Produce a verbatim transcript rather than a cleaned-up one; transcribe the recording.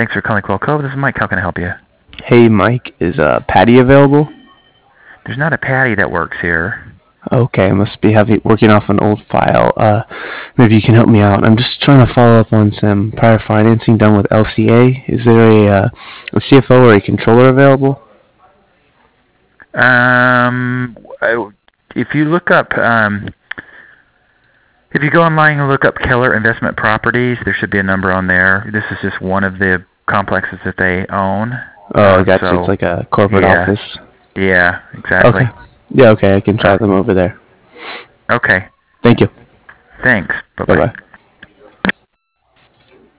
Thanks for calling Quell Cove. This is Mike. How can I help you? Hey, Mike, is uh, Patty available? There's not a Patty that works here. Okay, I must be having, working off an old file. Uh, maybe you can help me out. I'm just trying to follow up on some prior financing done with L C A. Is there a, uh, a C F O or a controller available? Um, if you look up, um, if you go online and look up Keller Investment Properties, there should be a number on there. This is just one of the complexes that they own. Oh, Uh, I got so, you. It's like a corporate yeah, office. Yeah, exactly. Okay. Yeah, okay, I can try them over there. Okay. Thank you. Thanks. Bye-bye. Bye-bye.